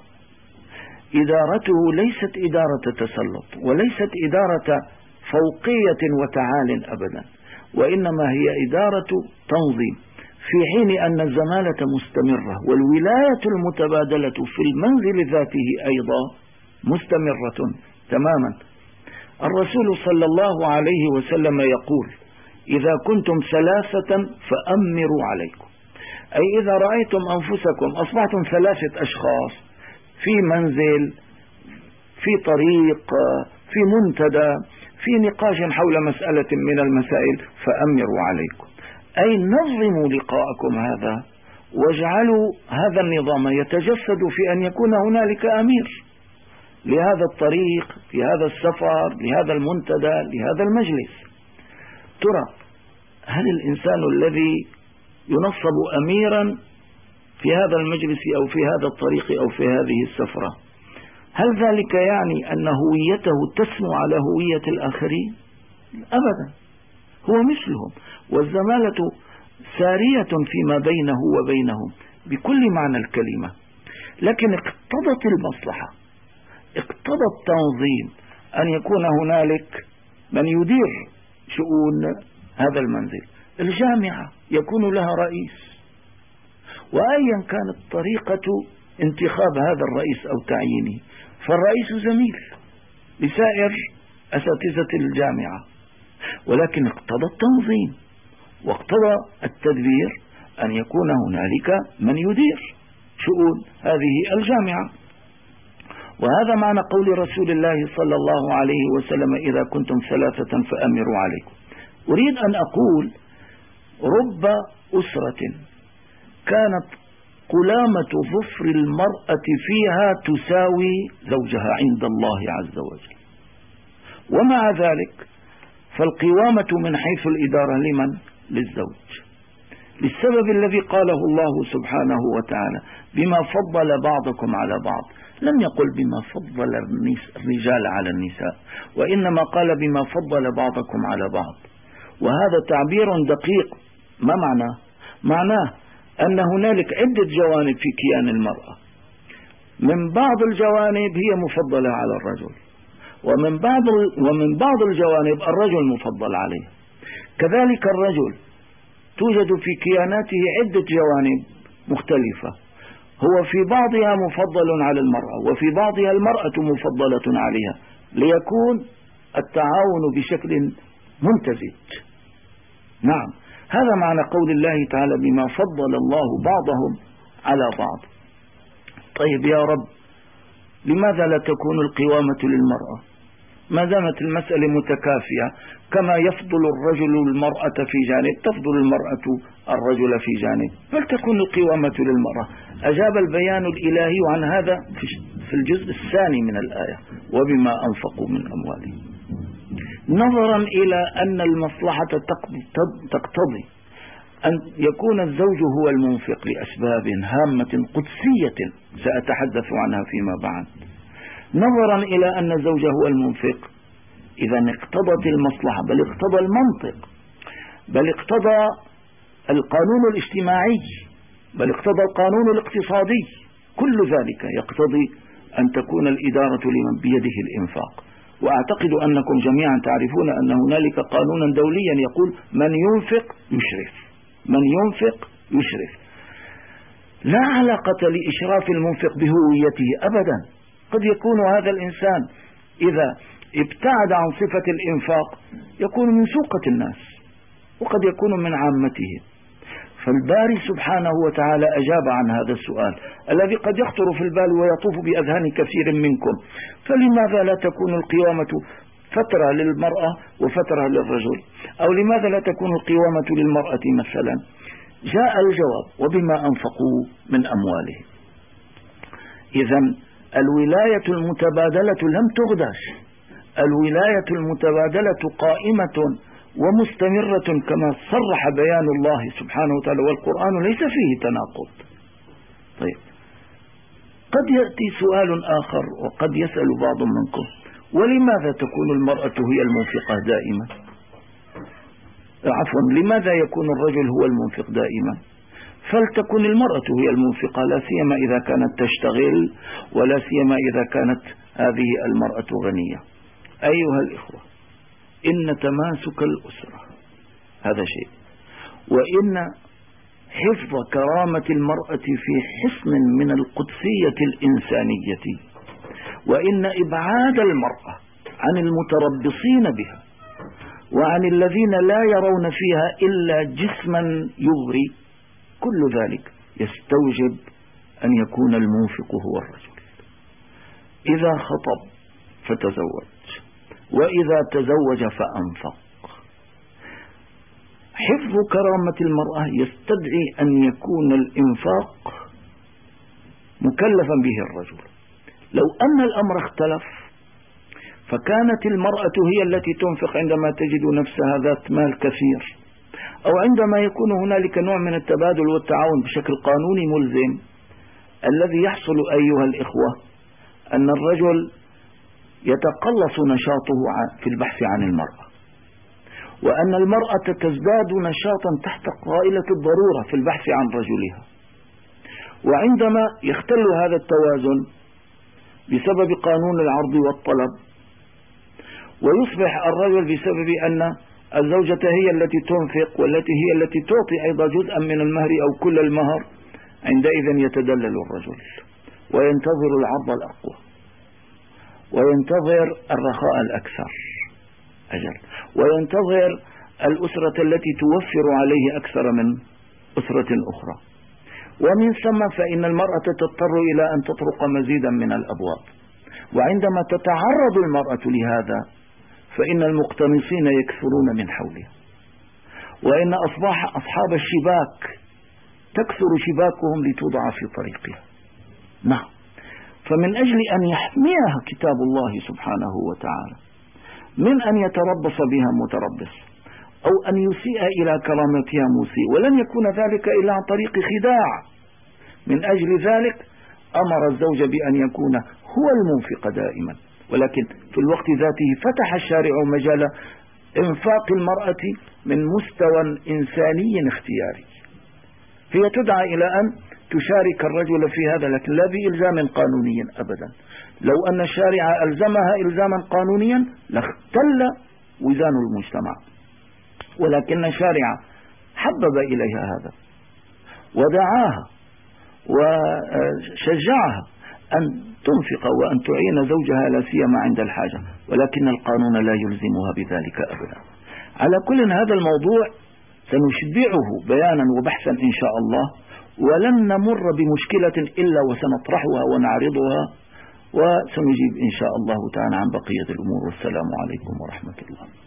إدارته ليست إدارة تسلط وليست إدارة فوقية وتعال أبدا، وإنما هي إدارة تنظيم، في حين أن الزمالة مستمرة والولاية المتبادلة في المنزل ذاته أيضا مستمرة تماما. الرسول صلى الله عليه وسلم يقول: إذا كنتم ثلاثة فأمروا عليكم، أي إذا رأيتم أنفسكم أصبحتم 3 أشخاص في منزل، في طريق، في منتدى، في نقاش حول مسألة من المسائل، فأمروا عليكم، أي نظموا لقاءكم هذا، واجعلوا هذا النظام يتجسد في أن يكون هنالك أمير لهذا الطريق، لهذا السفر، لهذا المنتدى، لهذا المجلس. ترى هل الإنسان الذي ينصب أميرا في هذا المجلس أو في هذا الطريق أو في هذه السفرة، هل ذلك يعني أن هويته تسمو على هوية الآخرين؟ أبدا، هو مثلهم، والزمالة سارية فيما بينه وبينهم بكل معنى الكلمة، لكن اقتضت المصلحة، اقتضى التنظيم أن يكون هنالك من يدير شؤون هذا المنزل. الجامعة يكون لها رئيس، وأيا كانت طريقة انتخاب هذا الرئيس أو تعيينه، فالرئيس زميل لسائر أساتذة الجامعة، ولكن اقتضى التنظيم واقتضى التدبير أن يكون هنالك من يدير شؤون هذه الجامعة. وهذا معنى قول رسول الله صلى الله عليه وسلم: إذا كنتم 3 فأمروا عليكم. أريد أن أقول: رب أسرة كانت قلامة ظفر المرأة فيها تساوي زوجها عند الله عز وجل، ومع ذلك فالقوامة من حيث الإدارة لمن؟ للزوج، للسبب الذي قاله الله سبحانه وتعالى: بما فضل بعضكم على بعض. لم يقل بما فضل الرجال على النساء، وإنما قال بما فضل بعضكم على بعض. وهذا تعبير دقيق. ما معناه؟ معناه أن هنالك عدة جوانب في كيان المرأة، من بعض الجوانب هي مفضلة على الرجل، ومن بعض الجوانب الرجل مفضل عليه. كذلك الرجل توجد في كياناته عدة جوانب مختلفة، هو في بعضها مفضل على المرأة، وفي بعضها المرأة مفضلة عليها، ليكون التعاون بشكل ممتزج. نعم، هذا معنى قول الله تعالى: بما فضل الله بعضهم على بعض. طيب يا رب، لماذا لا تكون القوامة للمرأة؟ ما دامت المسألة متكافية، كما يفضل الرجل المرأة في جانب تفضل المرأة الرجل في جانب، فلتكون القوامة للمرأة. أجاب البيان الإلهي عن هذا في الجزء الثاني من الآية: وبما أنفقوا من أموالهم، نظرا إلى أن المصلحة تقتضي أن يكون الزوج هو المنفق لأسباب هامة قدسية سأتحدث عنها فيما بعد. نظرا إلى أن الزوج هو المنفق، إذا اقتضت المصلحة، بل اقتضى المنطق، بل اقتضى القانون الاجتماعي، بل اقتضى القانون الاقتصادي، كل ذلك يقتضي أن تكون الإدارة لمن بيده الإنفاق. وأعتقد أنكم جميعا تعرفون أن هنالك قانونا دوليا يقول: من ينفق يشرف، من ينفق يشرف. لا علاقة لإشراف المنفق بهويته أبدا. قد يكون هذا الإنسان إذا ابتعد عن صفة الإنفاق يكون من سوقة الناس، وقد يكون من عامتهم. فالباري سبحانه وتعالى أجاب عن هذا السؤال الذي قد يخطر في البال ويطوف بأذهان كثير منكم: فلماذا لا تكون القوامة فترة للمرأة وفترة للرجل؟ أو لماذا لا تكون القوامة للمرأة مثلا؟ جاء الجواب: وبما أنفقوا من أموالهم. إذن الولاية المتبادلة لم تغدش، الولاية المتبادلة قائمة ومستمرة كما صرح بيان الله سبحانه وتعالى، والقرآن ليس فيه تناقض. طيب، قد يأتي سؤال آخر وقد يسأل بعض منكم: ولماذا تكون المرأة هي المنفقة دائما؟ عفوا، لماذا يكون الرجل هو المنفق دائما؟ فلتكن المرأة هي المنفقة، لا سيما إذا كانت تشتغل، ولا سيما إذا كانت هذه المرأة غنية. أيها الإخوة، إن تماسك الأسرة هذا شيء، وإن حفظ كرامة المرأة في حصن من القدسية الإنسانية، وإن إبعاد المرأة عن المتربصين بها وعن الذين لا يرون فيها إلا جسما يغري، كل ذلك يستوجب أن يكون المنفق هو الرجل. إذا خطب فتزوج، وإذا تزوج فأنفق. حفظ كرامة المرأة يستدعي أن يكون الإنفاق مكلفا به الرجل. لو أن الأمر اختلف فكانت المرأة هي التي تنفق عندما تجد نفسها ذات مال كثير، أو عندما يكون هنالك نوع من التبادل والتعاون بشكل قانوني ملزم، الذي يحصل أيها الإخوة أن الرجل يتقلص نشاطه في البحث عن المرأة، وأن المرأة تزداد نشاطا تحت قائلة الضرورة في البحث عن رجلها. وعندما يختل هذا التوازن بسبب قانون العرض والطلب، ويصبح الرجل بسبب أن الزوجة هي التي تنفق والتي هي التي تعطي أيضا جزءا من المهر أو كل المهر، عندئذ يتدلل الرجل وينتظر العرض الأقوى وينتظر الرخاء الأكثر أجل، وينتظر الأسرة التي توفر عليه أكثر من أسرة أخرى. ومن ثم فإن المرأة تضطر إلى أن تطرق مزيدا من الأبواب، وعندما تتعرض المرأة لهذا فإن المقتنصين يكثرون من حولها، وإن أصحاب الشباك تكثر شباكهم لتوضع في طريقها. نعم، فمن أجل أن يحميها كتاب الله سبحانه وتعالى من أن يتربص بها متربص، أو أن يسيء إلى كرامتها مسيء، ولن يكون ذلك إلا عن طريق خداع، من أجل ذلك أمر الزوج بأن يكون هو المنفق دائما، ولكن في الوقت ذاته فتح الشارع مجال إنفاق المرأة من مستوى إنساني اختياري. هي تدعى إلى أن تشارك الرجل في هذا، لكن لا بإلزام قانوني أبدا. لو أن الشارع ألزمها إلزاما قانونيا لاختل وزان المجتمع، ولكن الشارع حبب إليها هذا ودعاها وشجعها أن تنفق وأن تعين زوجها لا سيما عند الحاجة، ولكن القانون لا يلزمها بذلك أبدا. على كل هذا الموضوع سنشبعه بيانا وبحثا إن شاء الله، ولن نمر بمشكلة إلا وسنطرحها ونعرضها وسنجيب إن شاء الله تعالى عن بقية الأمور. والسلام عليكم ورحمة الله.